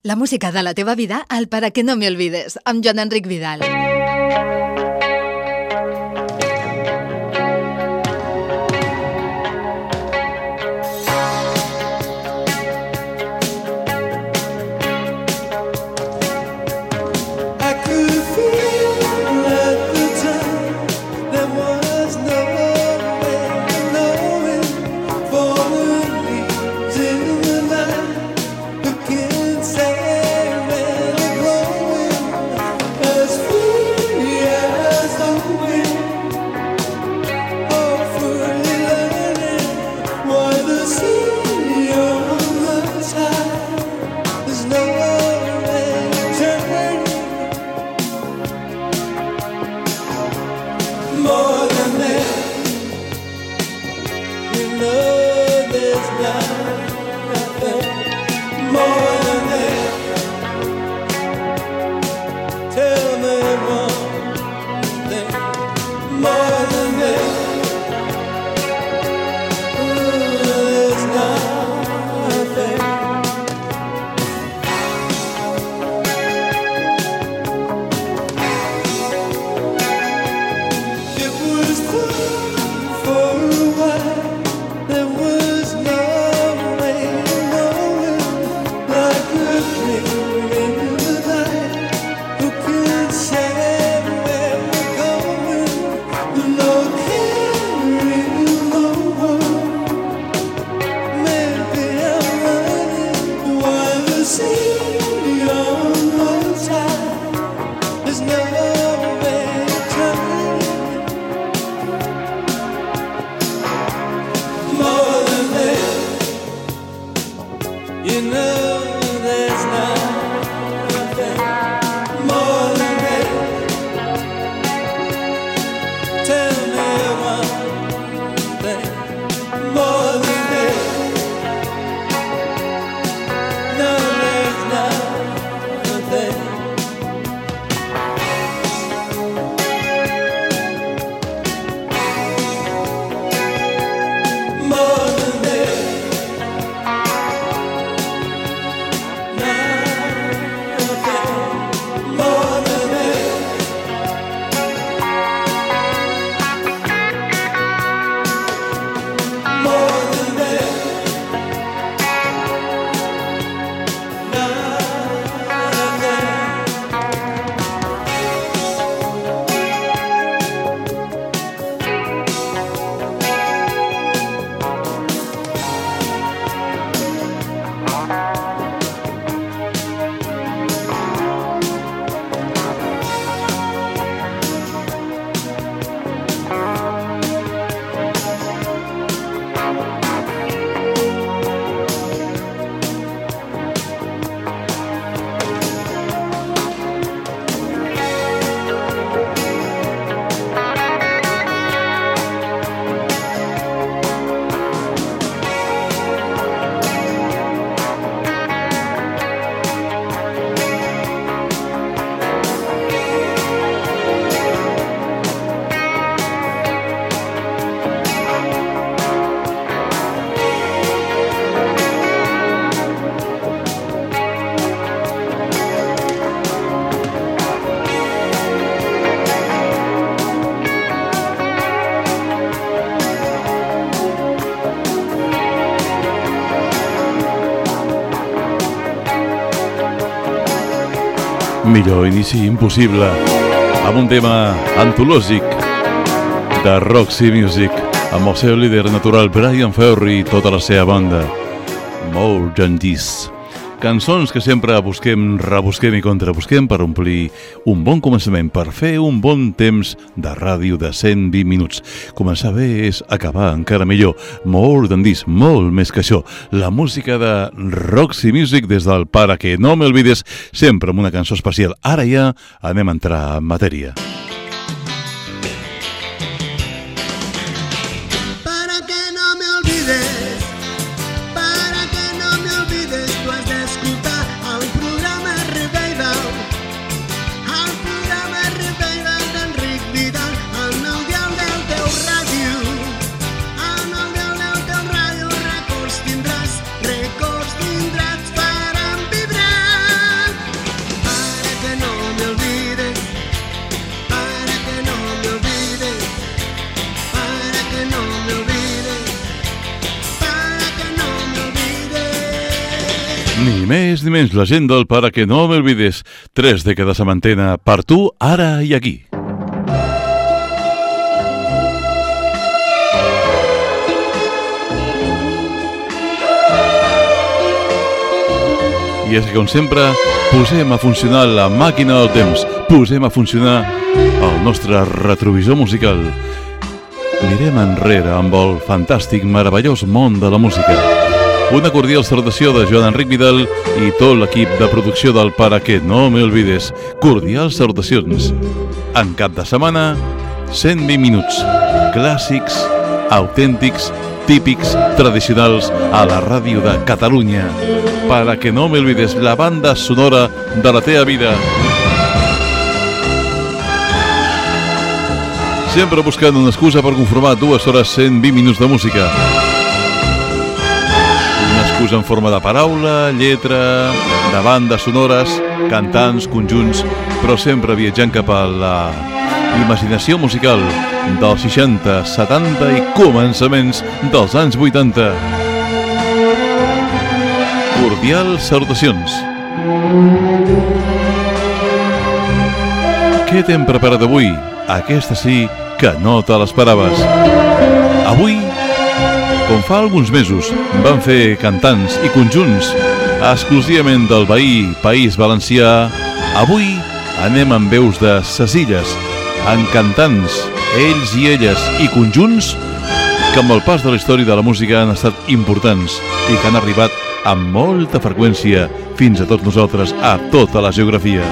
La música de la teva vida al Para que no me olvides, amb Joan Enric Vidal. Millor inici impossible amb un tema antològic de Roxy Music amb el seu líder natural Bryan Ferry i tota la seva banda. More Than This. Cançons que sempre busquem, rebusquem i contrabusquem per omplir un bon començament, per fer un bon temps de ràdio de 120 minuts. Començar bé és acabar encara millor. More Than This, molt més que això. La música de Roxy Music des del Para que no me olvides, sempre amb una cançó especial. Ara ja anem a entrar en matèria. Records tindràs, faran vibrar. més ni menys la gent del Para que no me olvides. 3 dècades amb antena per tu, ara i aquí. I és que, com sempre, posem a funcionar la màquina del temps, posem a funcionar el nostre retrovisor musical. Mirem enrere amb el fantàstic, meravellós món de la música. Una cordial salutació de Joan Enric Vidal i tot l'equip de producció del Para que no me olvides. Cordials salutacions. En cap de setmana, 120 minuts. Clàssics, autèntics, típics, tradicionals a la ràdio de Catalunya. Para que no me olvides, la banda sonora de la teva vida. Sempre buscant una excusa per conformar 2 hores 120 minuts de música. Una excusa en forma de paraula, lletra, de bandes sonores, cantants, conjunts, però sempre viatjant cap a la imaginació musical dels 60, 70 i començaments dels anys 80. Cordials salutacions. Què t'hem preparat avui? Aquesta sí que no te l'esperaves. Avui, com fa alguns mesos, van fer cantants i conjunts exclusivament del veí País Valencià. Avui anem amb veus de sesilles, en cantants, ells i elles, i conjunts que amb el pas de la història de la música han estat importants i que han arribat amb molta freqüència fins a tots nosaltres, a tota la geografia.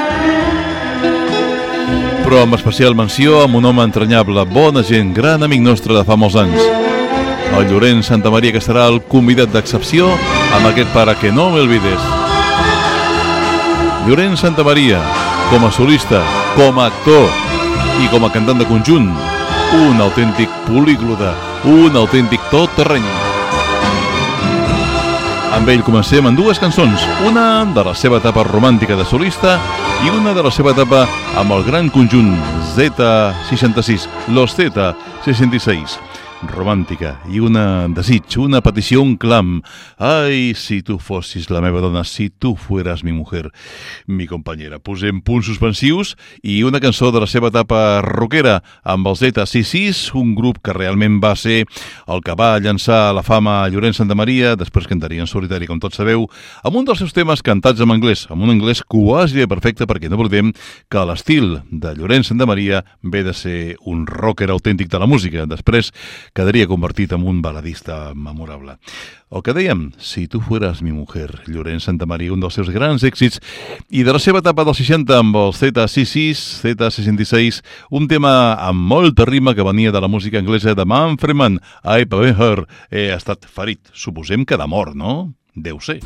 Però amb especial menció amb un home entranyable, bona gent, gran amic nostre de fa molts anys, el Llorenç Santamaria, que serà el convidat d'excepció amb aquest Para que no me olvides. Llorenç Santamaria, com a solista, com a actor i com a cantant de conjunt, un autèntic políglota, un autèntic tot terreny. Amb ell comencem amb 2 cançons, una de la seva etapa romàntica de solista i una de la seva etapa amb el gran conjunt Z66, Los Z66. Romàntica i una desig, una petició, un clam. Ai, si tu fossis la meva dona, si tu fueras mi mujer, mi compañera. Posem punts suspensius i una cançó de la seva etapa rockera amb el Z66, un grup que realment va ser el que va llançar la fama a Llorenç Santamaria, després cantaria en solitari, com tots sabeu, amb un dels seus temes cantats en anglès, amb un anglès quasi perfecte, perquè no oblidem que l'estil de Llorenç Santamaria ve de ser un rocker autèntic de la música. Després quedaria convertit en un baladista memorable. El que dèiem, Si tu fueras mi mujer, Llorenç Santamaria, un dels seus grans èxits, i de la seva etapa dels 60 amb el Z66, Z66, un tema amb molta rima que venia de la música anglesa de Manfred Mann. Ai, per her, he estat ferit. Suposem que de mort, no? Deu ser.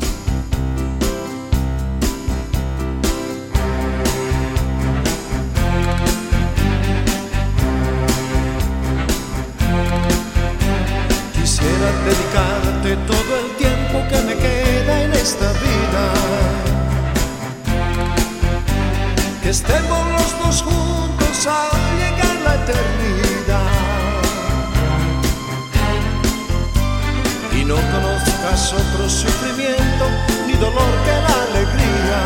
Dedicarte todo el tiempo que me queda en esta vida, que estemos los dos juntos al llegar la eternidad y no conozcas otro sufrimiento ni dolor que la alegría,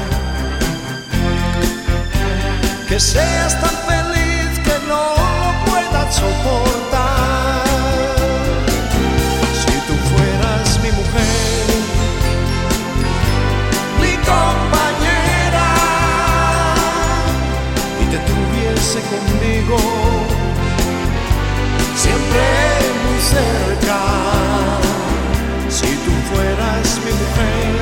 que seas tan feliz que no lo puedas soportar. Compañera, y te tuviese conmigo siempre muy cerca. Si tú fueras mi mujer,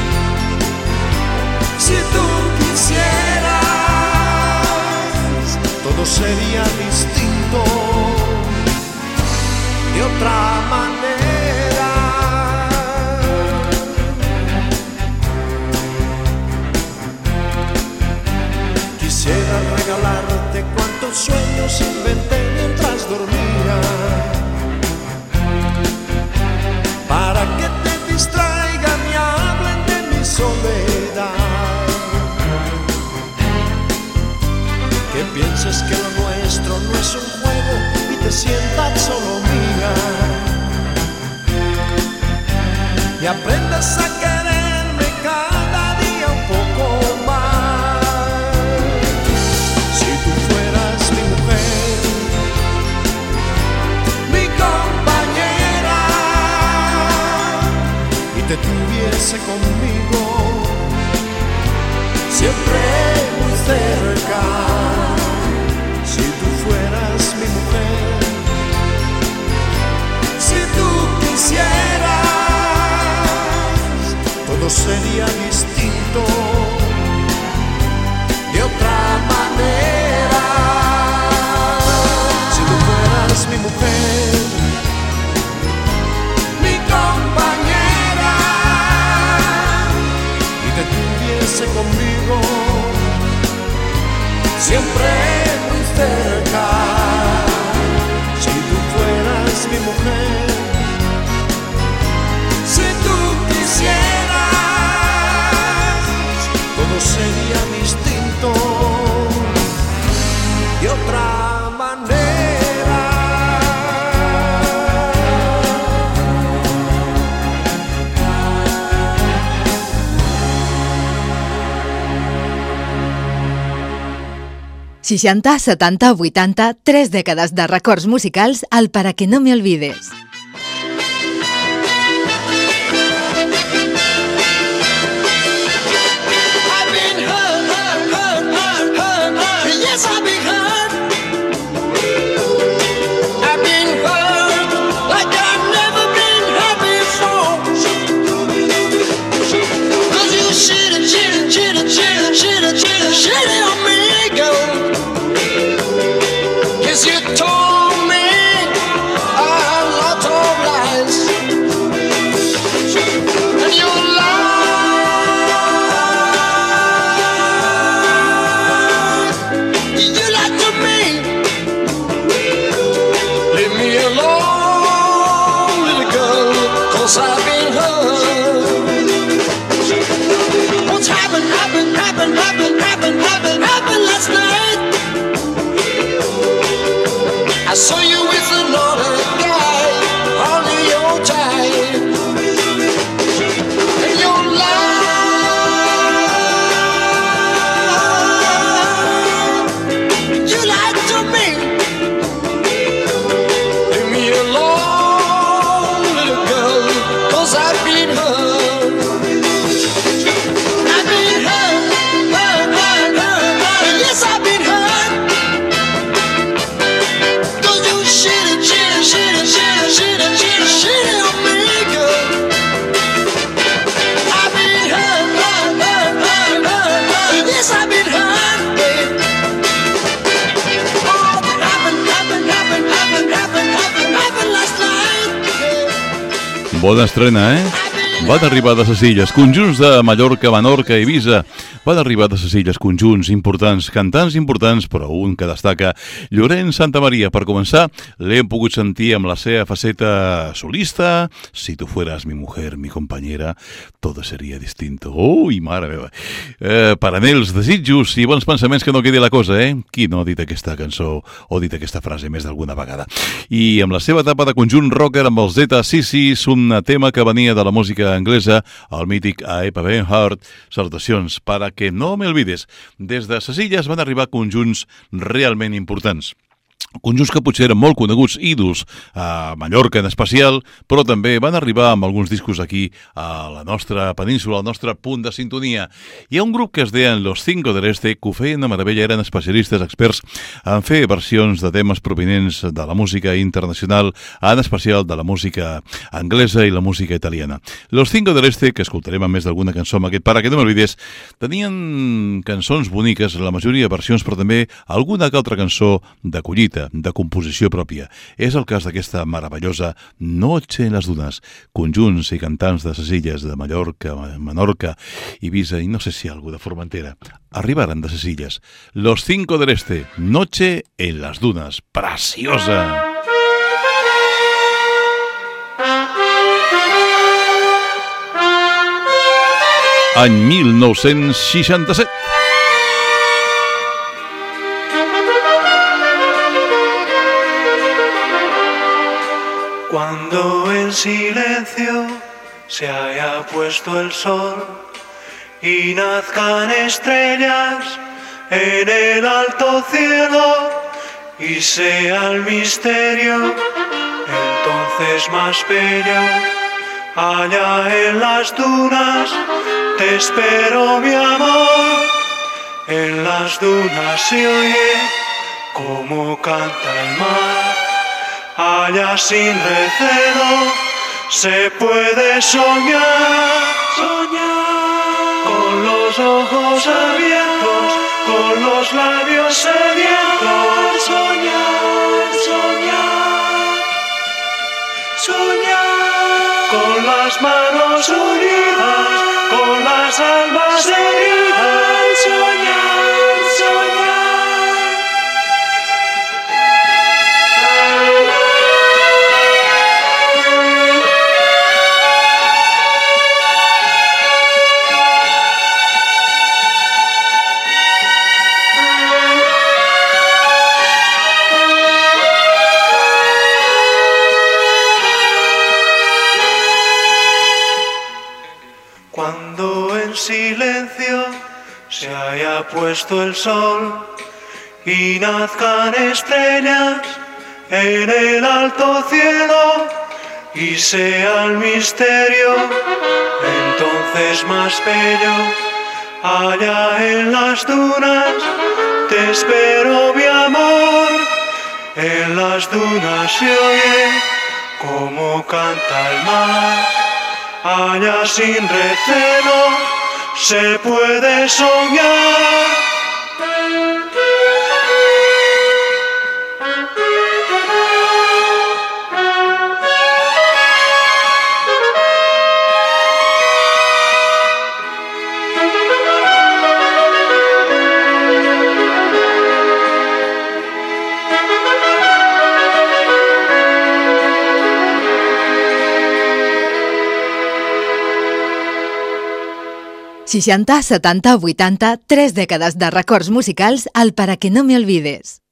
si tú quisieras, todo sería distinto de otra manera. Quisiera regalarte cuantos sueños inventé mientras dormía, para que te distraigan y hablen de mi soledad, que pienses que lo nuestro no es un juego y te sientas solo mía, y aprendas a querer estuviese conmigo, siempre muy cerca. Si tú fueras mi mujer, si tú quisieras, todo sería distinto, de otra manera. Si tú fueras mi mujer, mi compañera, y te tuviese conmigo, siempre muy cerca. Si tú fueras mi mujer, si tú quisieras, todo sería distinto, de otra manera. ...60, 70, 80, 3 dècades de records musicals al Para que no me olvides. You told me a lot of lies, and you lied. You lied to me. Leave me alone, little girl, 'cause I've been hurt. What's happened last night? I saw you with another guy, only your time, and your lie. You lied to me. Leave me alone, little girl, 'cause I've been hurt. I've been hurt. Yes, I've been hurt. Cheated on me, girl. I've been hurt. Yes, I've been hurt, babe. Oh, that happened last night. Bona estrena, eh? Van arribar de ses illes conjunts de Mallorca, Menorca i Eivissa. Van arribar de ses illes conjunts importants, cantants importants, però un que destaca, Llorenç Santamaria. Per començar, l'hem pogut sentir amb la seva faceta solista. Si tu fueras mi mujer, mi compañera, todo sería distinto. Ui, mare meva. Per anhels, desitjos i bons pensaments, que no quedi la cosa, eh? Qui no ha dit aquesta cançó o dit aquesta frase més d'alguna vegada? I amb la seva etapa de conjunt rocker amb els Zeta Sissis, un tema que venia de la música anglesa, el mític Aepa Benhart. Salutacions, Para que no me olvides. Des de ses illes van arribar conjunts realment importants. Conjunts que potser eren molt coneguts, ídols, a Mallorca en especial, però també van arribar amb alguns discos aquí a la nostra península, al nostre punt de sintonia. Hi ha un grup que es deien Los Cinco del Este, que ho feien de meravella, eren especialistes, experts en fer versions de temes provinents de la música internacional, en especial de la música anglesa i la música italiana. Los Cinco del Este, que escoltarem amb més d'alguna cançó amb aquest Para que no me olvides, tenien cançons boniques, la majoria de versions, però també alguna que altra cançó de collita, de composició pròpia. És el cas d'aquesta meravellosa Noche en les Dunes, conjunts i cantants de ses illes de Mallorca, Menorca, Eivissa i no sé si algú de Formentera. Arribaren de ses illes. Los Cinco del Este, Noche en les Dunes. Preciosa! Any 1967. Cuando en silencio se haya puesto el sol y nazcan estrellas en el alto cielo y sea el misterio entonces más bello Allá en las dunas te espero, mi amor. En las dunas se oye cómo canta el mar. Allá sin recelo se puede soñar, soñar. Con los ojos abiertos, con los labios sedientos, soñar, soñar, soñar. Con las manos unidas, con las almas heridas, soñar, soñar. Cuando en silencio se haya puesto el sol y nazcan estrellas en el alto cielo y sea el misterio entonces más bello, allá en las dunas te espero, mi amor. En las dunas se oye cómo canta el mar. Allá sin recelo se puede soñar. ...60, 70, 80, 3 dècades de records musicals al para que no me olvides.